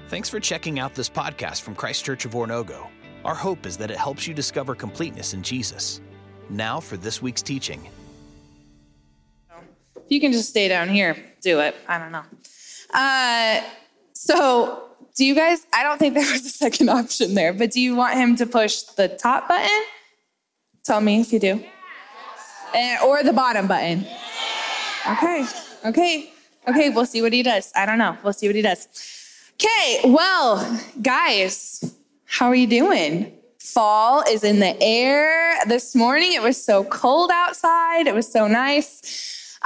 Thanks for checking out this podcast from Christ Church of Oronogo. Our hope is that it helps you discover completeness in Jesus. Now for this week's teaching. If you can just stay down here, do it. I don't know. So do you guys, I don't think there was a second option there, but do you want him to push the top button? Tell me if you do. Or the bottom button. Okay, we'll see what he does. I don't know. We'll see what he does. Okay, well, guys, how are you doing? Fall is in the air. This morning, it was so cold outside. It was so nice.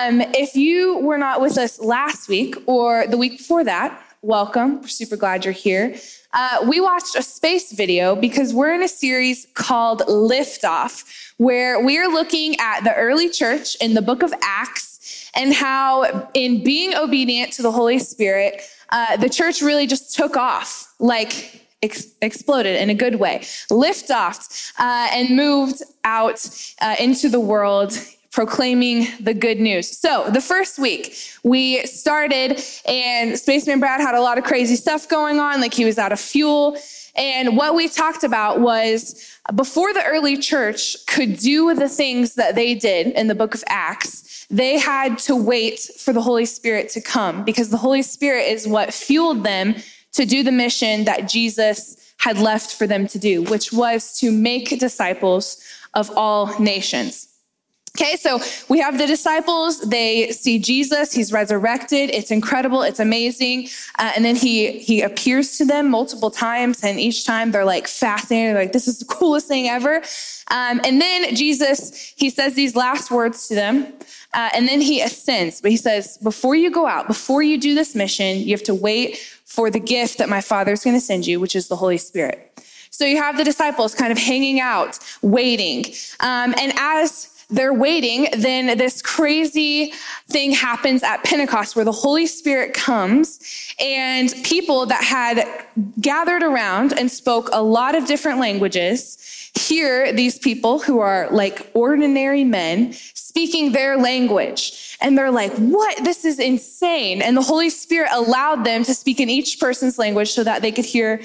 If you were not with us last week or the week before that, welcome. We're super glad you're here. We watched a space video because we're in a series called Lift Off, where we're looking at the early church in the book of Acts and how in being obedient to the Holy Spirit, the church really just took off, like exploded in a good way, lift off, and moved out into the world, proclaiming the good news. So the first week we started and Spaceman Brad had a lot of crazy stuff going on, like he was out of fuel. And what we talked about was before the early church could do the things that they did in the book of Acts, they had to wait for the Holy Spirit to come because the Holy Spirit is what fueled them to do the mission that Jesus had left for them to do, which was to make disciples of all nations. Okay, so we have the disciples. They see Jesus. He's resurrected. It's incredible. It's amazing. And then he appears to them multiple times. And each time they're like fascinated. They're like, this is the coolest thing ever. And then Jesus, he says these last words to them. And then he ascends. But he says, before you go out, before you do this mission, you have to wait for the gift that my Father's going to send you, which is the Holy Spirit. So you have the disciples kind of hanging out, waiting. And as they're waiting, then this crazy thing happens at Pentecost where the Holy Spirit comes and people that had gathered around and spoke a lot of different languages hear these people who are like ordinary men speaking their language. And they're like, what? This is insane. And the Holy Spirit allowed them to speak in each person's language so that they could hear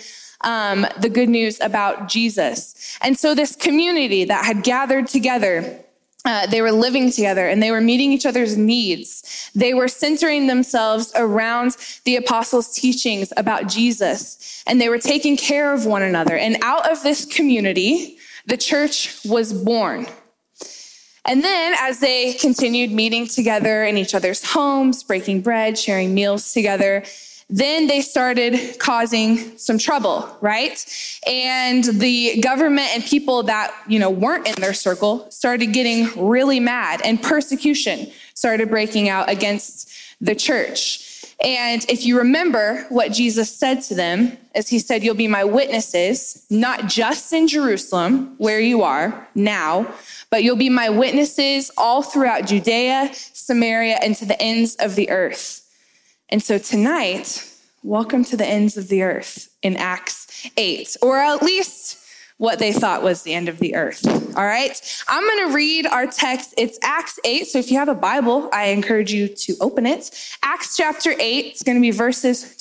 the good news about Jesus. And so this community that had gathered together, they were living together and they were meeting each other's needs. They were centering themselves around the apostles' teachings about Jesus, and they were taking care of one another. And out of this community, the church was born. And then as they continued meeting together in each other's homes, breaking bread, sharing meals together, then they started causing some trouble, right? And the government and people that, weren't in their circle started getting really mad, and persecution started breaking out against the church. And if you remember what Jesus said to them, as he said, you'll be my witnesses, not just in Jerusalem, where you are now, but you'll be my witnesses all throughout Judea, Samaria, and to the ends of the earth. And so tonight, welcome to the ends of the earth in Acts 8, or at least what they thought was the end of the earth. All right. I'm going to read our text. It's Acts 8. So if you have a Bible, I encourage you to open it. Acts chapter 8. It's going to be verses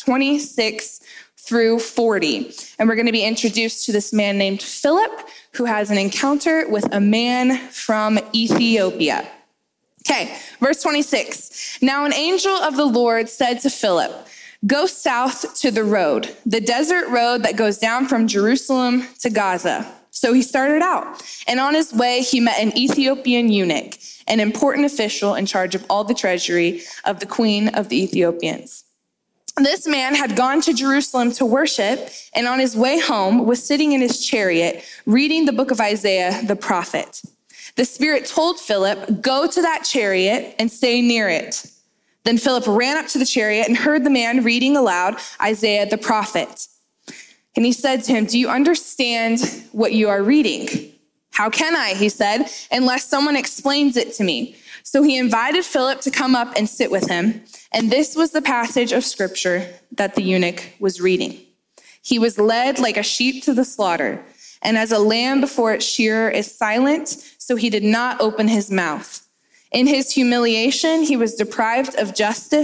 26 through 40. And we're going to be introduced to this man named Philip, who has an encounter with a man from Ethiopia. Okay, verse 26. Now an angel of the Lord said to Philip, go south to the road, the desert road that goes down from Jerusalem to Gaza. So he started out, and on his way, he met an Ethiopian eunuch, an important official in charge of all the treasury of the queen of the Ethiopians. This man had gone to Jerusalem to worship, and on his way home was sitting in his chariot, reading the book of Isaiah the prophet. The Spirit told Philip, go to that chariot and stay near it. Then Philip ran up to the chariot and heard the man reading aloud Isaiah the prophet. And he said to him, do you understand what you are reading? How can I, he said, unless someone explains it to me? So he invited Philip to come up and sit with him. And this was the passage of scripture that the eunuch was reading. He was led like a sheep to the slaughter, and as a lamb before its shearer is silent, so he did not open his mouth. In his humiliation, he was deprived of justice.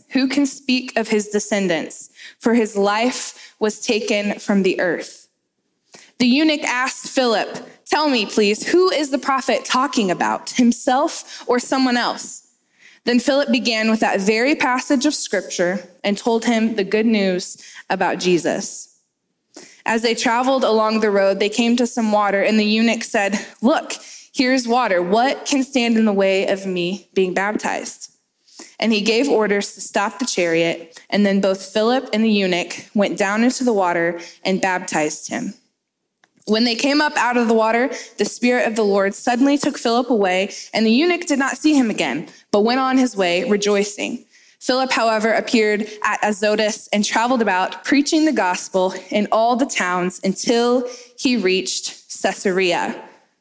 who can speak of his descendants? For his life was taken from the earth." The eunuch asked Philip, "Tell me, please, who is the prophet talking about, himself or someone else?" Then Philip began with that very passage of scripture and told him the good news about Jesus. As they traveled along the road, they came to some water, and the eunuch said, "Look, here's water. What can stand in the way of me being baptized?" And he gave orders to stop the chariot, and then both Philip and the eunuch went down into the water and baptized him. When they came up out of the water, the Spirit of the Lord suddenly took Philip away, and the eunuch did not see him again, but went on his way rejoicing. Philip, however, appeared at Azotus and traveled about, preaching the gospel in all the towns until he reached Caesarea.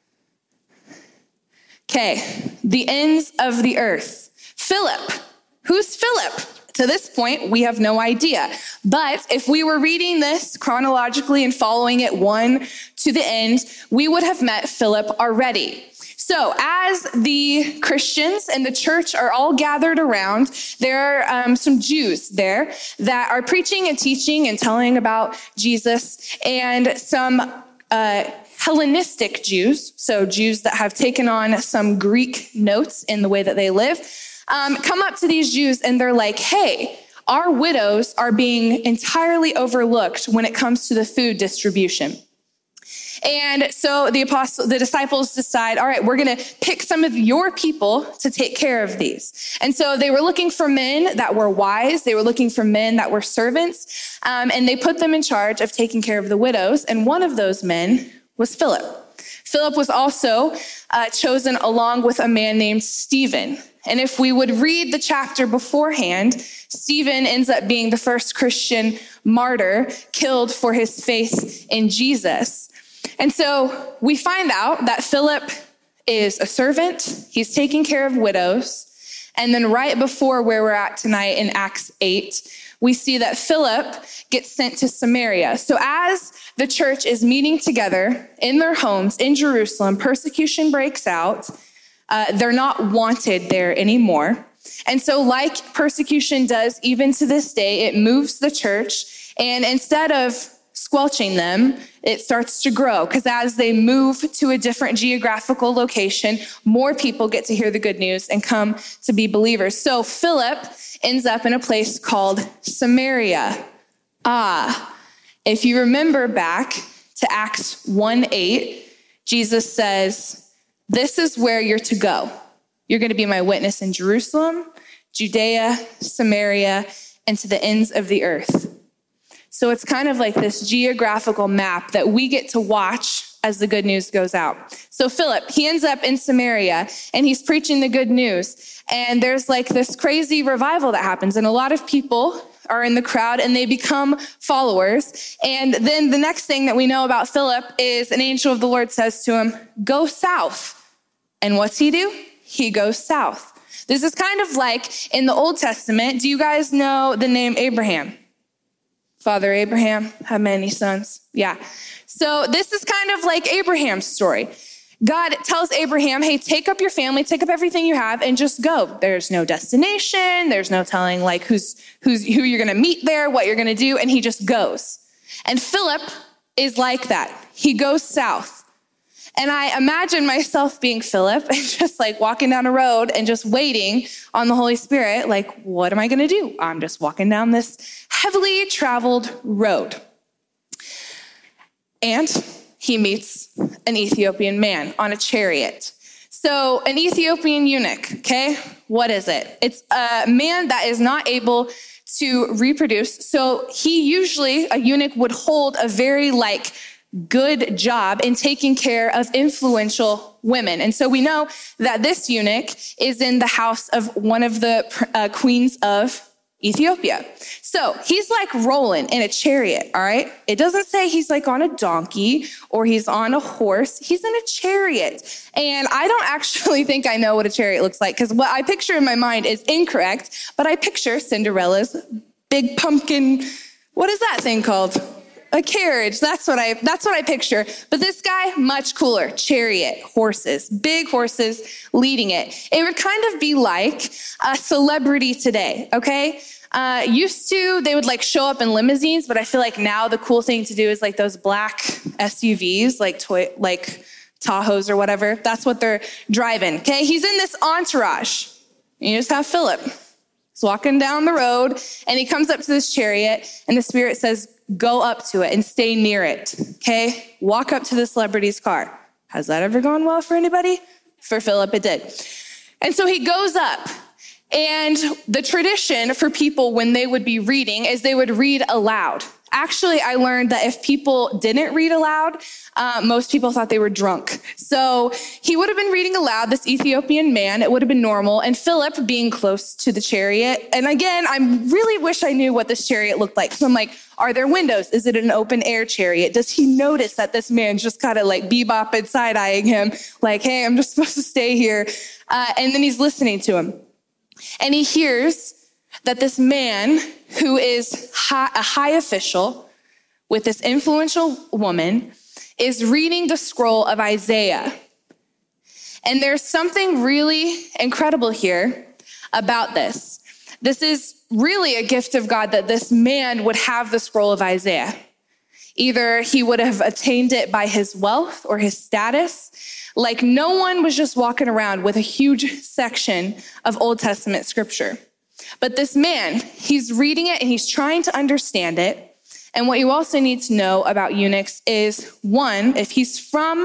Okay, the ends of the earth. Philip. Who's Philip? To this point, we have no idea. But if we were reading this chronologically and following it one to the end, we would have met Philip already. So as the Christians and the church are all gathered around, there are some Jews there that are preaching and teaching and telling about Jesus, and some Hellenistic Jews, so Jews that have taken on some Greek notes in the way that they live, come up to these Jews and they're like, "Hey, our widows are being entirely overlooked when it comes to the food distribution." And so the disciples decide, all right, we're going to pick some of your people to take care of these. And so they were looking for men that were wise. They were looking for men that were servants. And they put them in charge of taking care of the widows. And one of those men was Philip. Philip was also chosen along with a man named Stephen. And if we would read the chapter beforehand, Stephen ends up being the first Christian martyr killed for his faith in Jesus. And so we find out that Philip is a servant. He's taking care of widows. And then right before where we're at tonight in Acts 8, we see that Philip gets sent to Samaria. So as the church is meeting together in their homes in Jerusalem, persecution breaks out. They're not wanted there anymore. And so like persecution does even to this day, it moves the church. And instead of squelching them, it starts to grow, because as they move to a different geographical location, more people get to hear the good news and come to be believers. So Philip ends up in a place called Samaria. If you remember back to Acts 1:8, Jesus says, "This is where you're to go. You're going to be my witness in Jerusalem, Judea, Samaria, and to the ends of the earth." So it's kind of like this geographical map that we get to watch as the good news goes out. So Philip, he ends up in Samaria and he's preaching the good news. And there's like this crazy revival that happens. And a lot of people are in the crowd and they become followers. And then the next thing that we know about Philip is an angel of the Lord says to him, "Go south." And what's he do? He goes south. This is kind of like in the Old Testament. Do you guys know the name Abraham? Father Abraham had many sons. Yeah. So this is kind of like Abraham's story. God tells Abraham, "Hey, take up your family, take up everything you have and just go." There's no destination. There's no telling like who you're going to meet there, what you're going to do. And he just goes. And Philip is like that. He goes south. And I imagine myself being Philip and just like walking down a road and just waiting on the Holy Spirit. Like, what am I going to do? I'm just walking down this heavily traveled road. And he meets an Ethiopian man on a chariot. So an Ethiopian eunuch, okay? What is it? It's a man that is not able to reproduce. So a eunuch would hold a very good job in taking care of influential women. And so we know that this eunuch is in the house of one of the queens of Ethiopia. So he's like rolling in a chariot, all right? It doesn't say he's like on a donkey or he's on a horse. He's in a chariot. And I don't actually think I know what a chariot looks like, because what I picture in my mind is incorrect, but I picture Cinderella's big pumpkin, what is that thing called? A carriage. That's what I picture. But this guy, much cooler. Chariot, horses, big horses leading it. It would kind of be like a celebrity today, okay? Used to, they would like show up in limousines, but I feel like now the cool thing to do is like those black SUVs, like Tahoes or whatever. That's what they're driving. Okay, he's in this entourage. You just have Philip. He's walking down the road and he comes up to this chariot and the Spirit says, go up to it and stay near it. Okay, walk up to the celebrity's car. Has that ever gone well for anybody? For Philip, it did. And so he goes up. And the tradition for people when they would be reading is they would read aloud. Actually, I learned that if people didn't read aloud, most people thought they were drunk. So he would have been reading aloud, this Ethiopian man. It would have been normal. And Philip being close to the chariot. And again, I really wish I knew what this chariot looked like. So I'm like, are there windows? Is it an open air chariot? Does he notice that this man's just kind of like bebopping, side-eyeing him? Like, hey, I'm just supposed to stay here. And then he's listening to him. And he hears that this man who is a high official with this influential woman is reading the scroll of Isaiah. And there's something really incredible here about this. This is really a gift of God that this man would have the scroll of Isaiah. Either he would have attained it by his wealth or his status. Like no one was just walking around with a huge section of Old Testament scripture. But this man, he's reading it and he's trying to understand it. And what you also need to know about eunuchs is, one, if he's from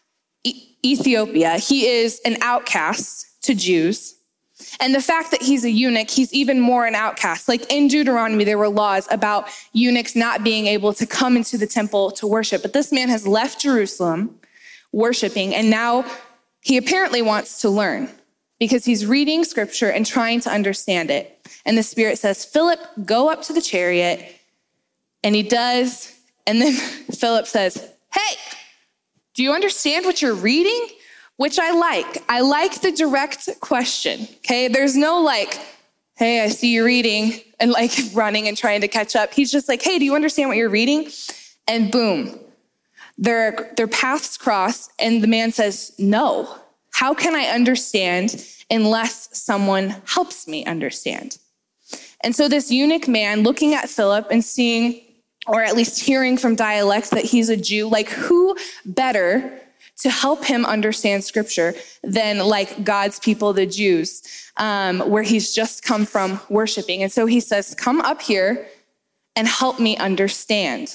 Ethiopia, he is an outcast to Jews. And the fact that he's a eunuch, he's even more an outcast. Like in Deuteronomy, there were laws about eunuchs not being able to come into the temple to worship. But this man has left Jerusalem worshiping, and now he apparently wants to learn because he's reading scripture and trying to understand it. And the Spirit says, Philip, go up to the chariot. And he does. And then Philip says, hey, do you understand what you're reading? Which I like. I like the direct question, okay? There's no like, hey, I see you reading and like running and trying to catch up. He's just like, hey, do you understand what you're reading? And boom, their paths cross and the man says, no. How can I understand unless someone helps me understand? And so this eunuch man looking at Philip and seeing, or at least hearing from dialect that he's a Jew, like who better to help him understand scripture than like God's people, the Jews, where he's just come from worshiping. And so he says, come up here and help me understand.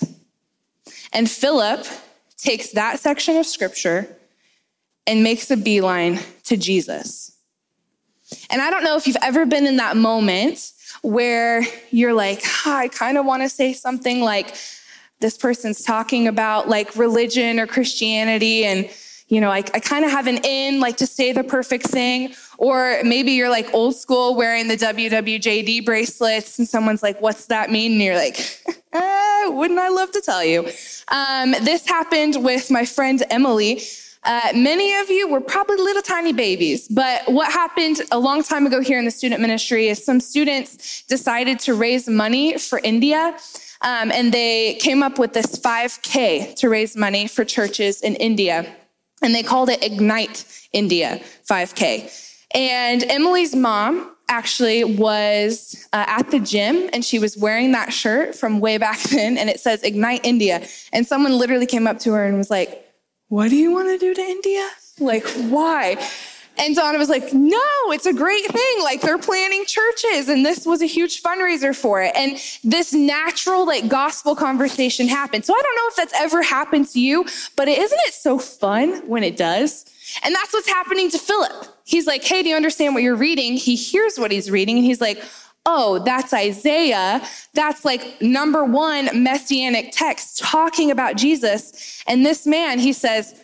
And Philip takes that section of scripture and makes a beeline to Jesus. And I don't know if you've ever been in that moment where you're like, I kind of want to say something like, this person's talking about like religion or Christianity, and you know, I kind of have an in, like to say the perfect thing. Or maybe you're like old school wearing the WWJD bracelets and someone's like, what's that mean? And you're like, wouldn't I love to tell you? This happened with my friend Emily. Many of you were probably little tiny babies, but what happened a long time ago here in the student ministry is some students decided to raise money for India. And they came up with this 5K to raise money for churches in India. And they called it Ignite India 5K. And Emily's mom actually was at the gym and she was wearing that shirt from way back then. And it says Ignite India. And someone literally came up to her and was like, what do you want to do to India? Like, why? And Donna was like, no, it's a great thing. Like they're planning churches and this was a huge fundraiser for it. And this natural like gospel conversation happened. So I don't know if that's ever happened to you, but isn't it so fun when it does? And that's what's happening to Philip. He's like, hey, do you understand what you're reading? He hears what he's reading and he's like, oh, that's Isaiah. That's like number one messianic text talking about Jesus. And this man, he says,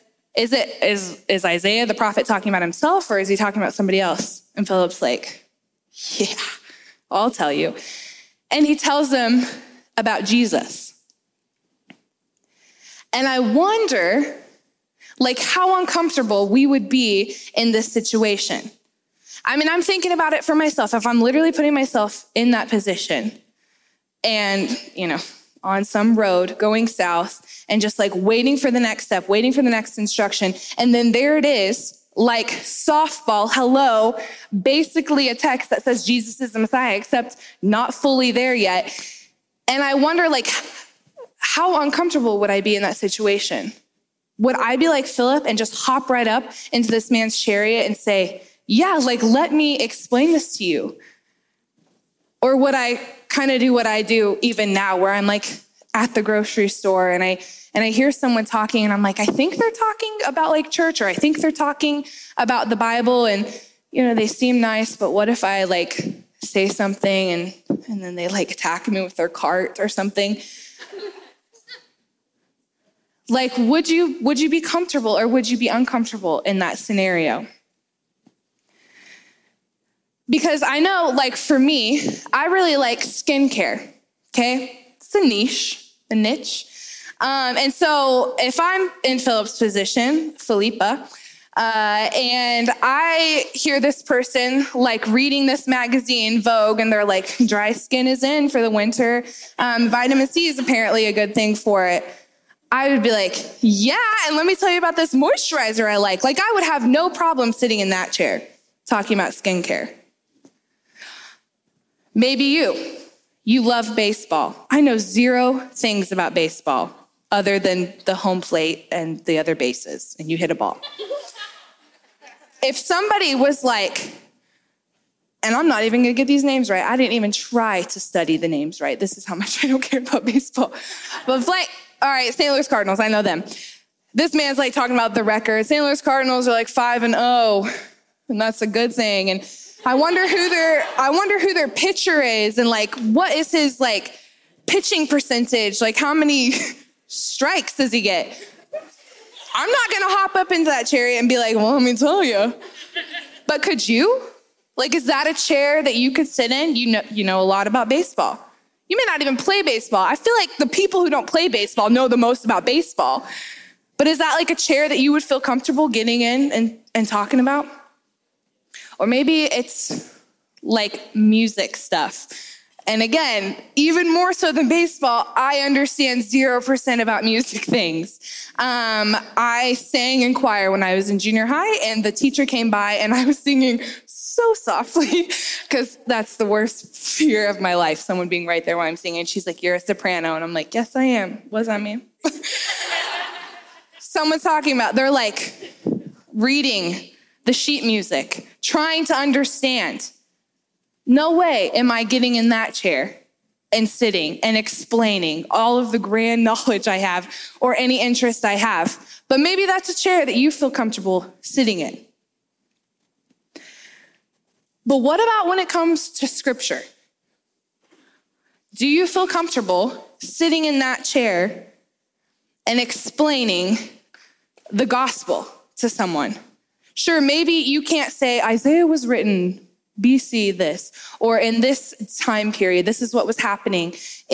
is Isaiah the prophet talking about himself or is he talking about somebody else? And Philip's like, yeah, I'll tell you. And he tells them about Jesus. And I wonder, like, how uncomfortable we would be in this situation. I mean, I'm thinking about it for myself. If I'm literally putting myself in that position and, you know, on some road going south and just like waiting for the next step, waiting for the next instruction. And then there it is, like softball, hello, basically a text that says Jesus is the Messiah, except not fully there yet. And I wonder, like, how uncomfortable would I be in that situation? Would I be like Philip and just hop right up into this man's chariot and say, yeah, like, let me explain this to you? Or would I kind of do what I do even now, where I'm like at the grocery store and I hear someone talking and I'm like, I think they're talking about like church, or I think they're talking about the Bible, and, you know, they seem nice, but what if I like say something and then they like attack me with their cart or something? Like, would you be comfortable or would you be uncomfortable in that scenario? Because I know, like, for me, I really like skincare, okay? It's a niche. And so if I'm in Philip's position, Philippa, and I hear this person like reading this magazine, Vogue, and they're like, dry skin is in for the winter. Vitamin C is apparently a good thing for it. I would be like, yeah, and let me tell you about this moisturizer I like. Like, I would have no problem sitting in that chair talking about skincare. Maybe you love baseball. I know zero things about baseball other than the home plate and the other bases, and you hit a ball. If somebody was like, and I'm not even gonna get these names right. I didn't even try to study the names right. This is how much I don't care about baseball. But like, all right, St. Louis Cardinals, I know them. This man's like talking about the record. St. Louis Cardinals are like 5-0, and that's a good thing. And I wonder who their pitcher is, and like, what is his like pitching percentage? Like, how many strikes does he get? I'm not gonna hop up into that chariot and be like, well, let me tell you. But could you? Like, is that a chair that you could sit in? You know a lot about baseball. You may not even play baseball. I feel like the people who don't play baseball know the most about baseball. But is that like a chair that you would feel comfortable getting in and talking about? Or maybe it's like music stuff. And again, even more so than baseball, I understand 0% about music things. I sang in choir when I was in junior high, and the teacher came by and I was singing so softly, because that's the worst fear of my life, someone being right there while I'm singing. She's like, you're a soprano. And I'm like, yes, I am. What does that mean? Someone's talking about, they're like reading the sheet music, trying to understand. No way am I getting in that chair and sitting and explaining all of the grand knowledge I have or any interest I have. But maybe that's a chair that you feel comfortable sitting in. But what about when it comes to scripture? Do you feel comfortable sitting in that chair and explaining the gospel to someone? Sure, maybe you can't say Isaiah was written BC this, or in this time period, this is what was happening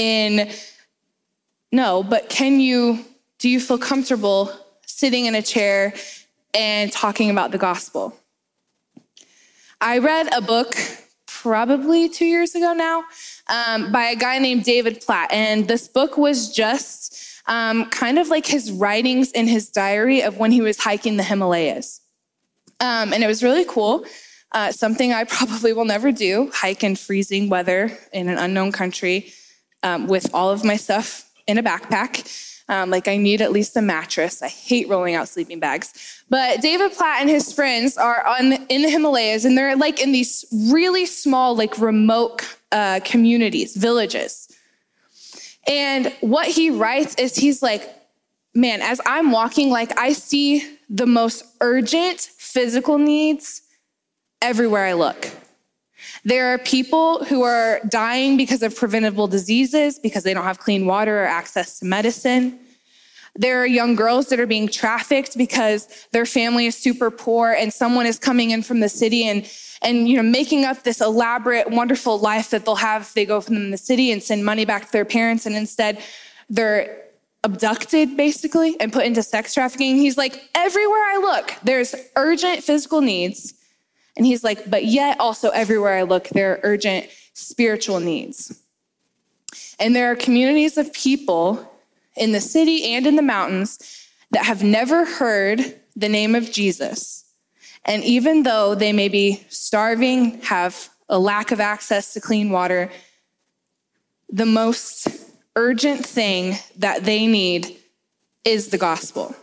no, but do you feel comfortable sitting in a chair and talking about the gospel? I read a book probably 2 years ago now by a guy named David Platt. And this book was just kind of like his writings in his diary of when he was hiking the Himalayas. And it was really cool. Something I probably will never do, hike in freezing weather in an unknown country with all of my stuff in a backpack. Like, I need at least a mattress. I hate rolling out sleeping bags. But David Platt and his friends are in the Himalayas, and they're like in these really small, like remote communities, villages. And what he writes is he's like, man, as I'm walking, like I see the most urgent physical needs everywhere I look. There are people who are dying because of preventable diseases, because they don't have clean water or access to medicine. There are young girls that are being trafficked because their family is super poor and someone is coming in from the city and making up this elaborate, wonderful life that they'll have if they go from the city and send money back to their parents, and instead they're abducted, basically, and put into sex trafficking. He's like, everywhere I look, there's urgent physical needs. And he's like, but yet also everywhere I look, there are urgent spiritual needs. And there are communities of people in the city and in the mountains that have never heard the name of Jesus. And even though they may be starving, have a lack of access to clean water, the most urgent thing that they need is the gospel.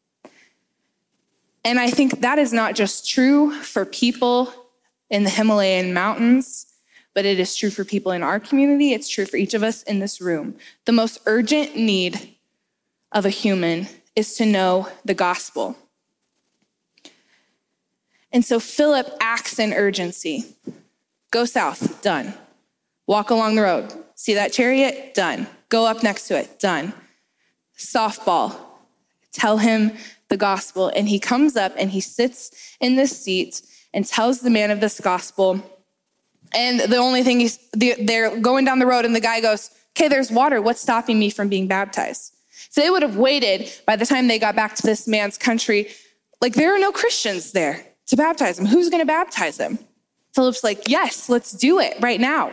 And I think that is not just true for people in the Himalayan mountains, but it is true for people in our community. It's true for each of us in this room. The most urgent need of a human is to know the gospel. And so Philip acts in urgency. Go south, done. Walk along the road. See that chariot? Done. Go up next to it, done. Softball, tell him the gospel. And he comes up and he sits in this seat and tells the man of this gospel. And the only thing they're going down the road and the guy goes, okay, there's water. What's stopping me from being baptized? If they would have waited by the time they got back to this man's country, like there are no Christians there to baptize him. Who's going to baptize him? Philip's like, yes, let's do it right now.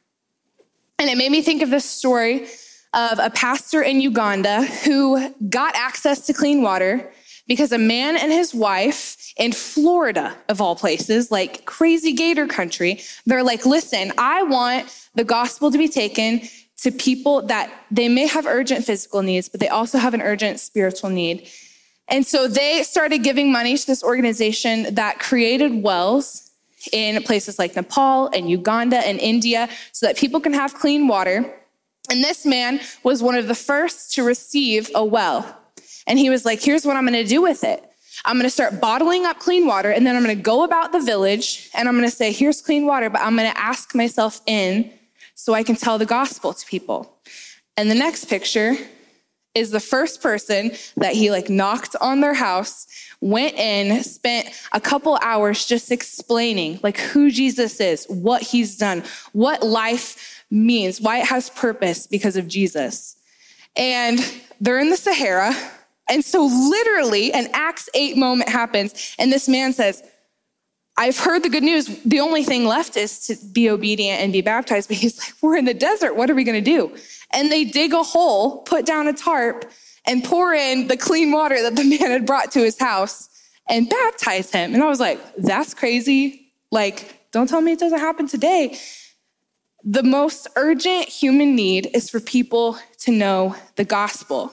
And it made me think of this story of a pastor in Uganda who got access to clean water because a man and his wife in Florida, of all places, like crazy gator country, they're like, listen, I want the gospel to be taken to people that they may have urgent physical needs, but they also have an urgent spiritual need. And so they started giving money to this organization that created wells in places like Nepal and Uganda and India so that people can have clean water. And this man was one of the first to receive a well. And he was like, here's what I'm going to do with it. I'm going to start bottling up clean water, and then I'm going to go about the village, and I'm going to say, here's clean water, but I'm going to ask myself in so I can tell the gospel to people. And the next picture is the first person that he knocked on their house, went in, spent a couple hours just explaining who Jesus is, what he's done, what life means, why it has purpose because of Jesus. And they're in the Sahara. And so literally an Acts 8 moment happens. And this man says, I've heard the good news. The only thing left is to be obedient and be baptized. But he's like, we're in the desert. What are we going to do? And they dig a hole, put down a tarp, and pour in the clean water that the man had brought to his house and baptize him. And I was like, that's crazy. Don't tell me it doesn't happen today. The most urgent human need is for people to know the gospel.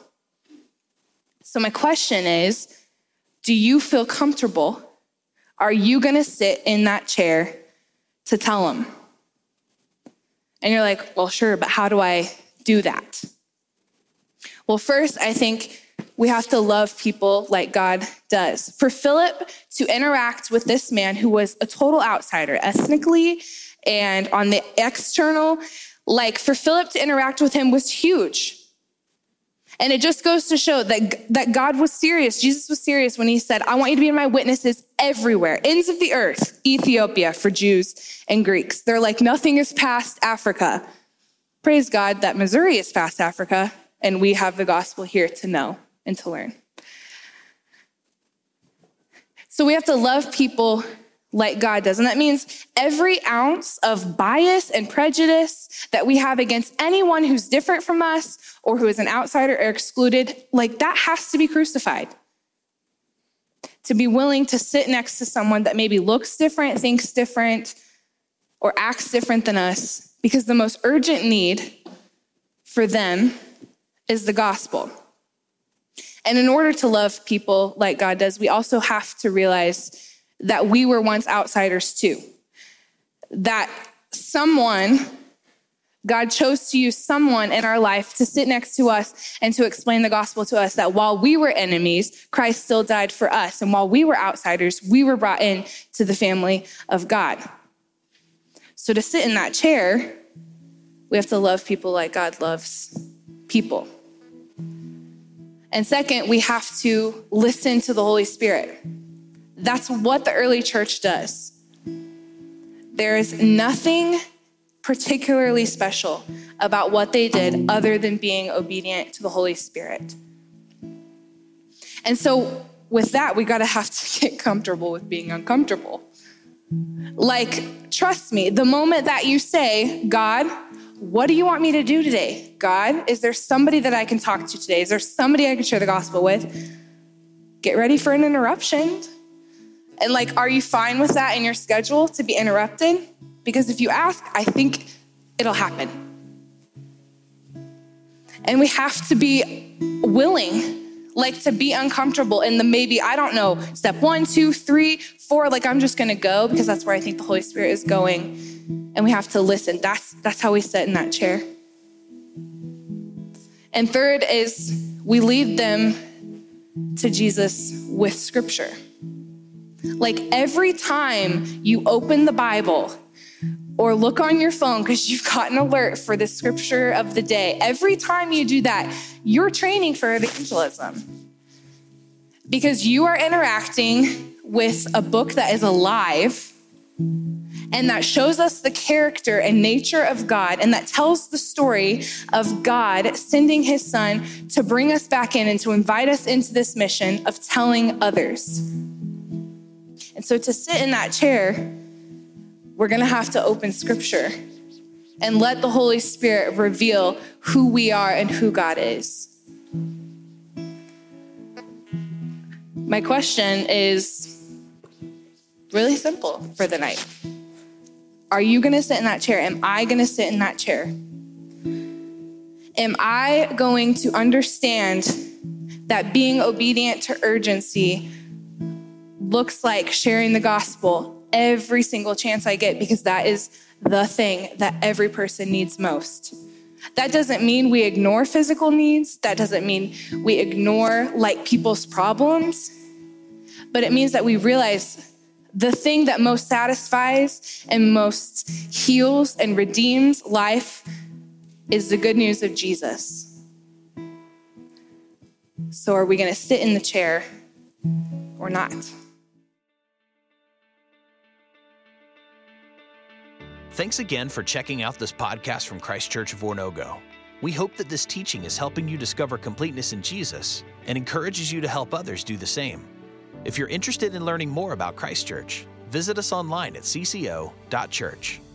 So my question is, do you feel comfortable? Are you going to sit in that chair to tell them? And you're like, well, sure, but how do I do that? Well, first, I think we have to love people like God does. For Philip to interact with this man who was a total outsider, ethnically and on the external, for Philip to interact with him was huge. And it just goes to show that God was serious. Jesus was serious when he said, I want you to be my witnesses everywhere, ends of the earth, Ethiopia for Jews and Greeks. They're like, nothing is past Africa. Praise God that Missouri is past Africa, and we have the gospel here to know and to learn. So we have to love people like God does. And that means every ounce of bias and prejudice that we have against anyone who's different from us or who is an outsider or excluded, that has to be crucified. To be willing to sit next to someone that maybe looks different, thinks different, or acts different than us, because the most urgent need for them is the gospel. And in order to love people like God does, we also have to realize that we were once outsiders too. That God chose to use someone in our life to sit next to us and to explain the gospel to us, that while we were enemies, Christ still died for us. And while we were outsiders, we were brought in to the family of God. So to sit in that chair, we have to love people like God loves people. And second, we have to listen to the Holy Spirit. That's what the early church does. There is nothing particularly special about what they did other than being obedient to the Holy Spirit. And so with that, we have to get comfortable with being uncomfortable. Trust me, the moment that you say, God, what do you want me to do today? God, is there somebody that I can talk to today? Is there somebody I can share the gospel with? Get ready for an interruption. And like, are you fine with that in your schedule to be interrupted? Because if you ask, I think it'll happen. And we have to be willing, like to be uncomfortable in the maybe, I don't know, step 1, 2, 3, 4, like I'm just gonna go because that's where I think the Holy Spirit is going. And we have to listen. That's how we sit in that chair. And third is we lead them to Jesus with scripture. Like every time you open the Bible or look on your phone because you've got an alert for the scripture of the day, every time you do that, you're training for evangelism. Because you are interacting with a book that is alive and that shows us the character and nature of God, and that tells the story of God sending his son to bring us back in and to invite us into this mission of telling others. And so to sit in that chair, we're gonna have to open scripture and let the Holy Spirit reveal who we are and who God is. My question is really simple for the night. Are you gonna sit in that chair? Am I gonna sit in that chair? Am I going to understand that being obedient to urgency looks like sharing the gospel every single chance I get, because that is the thing that every person needs most? That doesn't mean we ignore physical needs. That doesn't mean we ignore like people's problems, but it means that we realize the thing that most satisfies and most heals and redeems life is the good news of Jesus. So are we going to sit in the chair or not? Thanks again for checking out this podcast from Christ Church of Oronogo. We hope that this teaching is helping you discover completeness in Jesus and encourages you to help others do the same. If you're interested in learning more about Christ Church, visit us online at cco.church.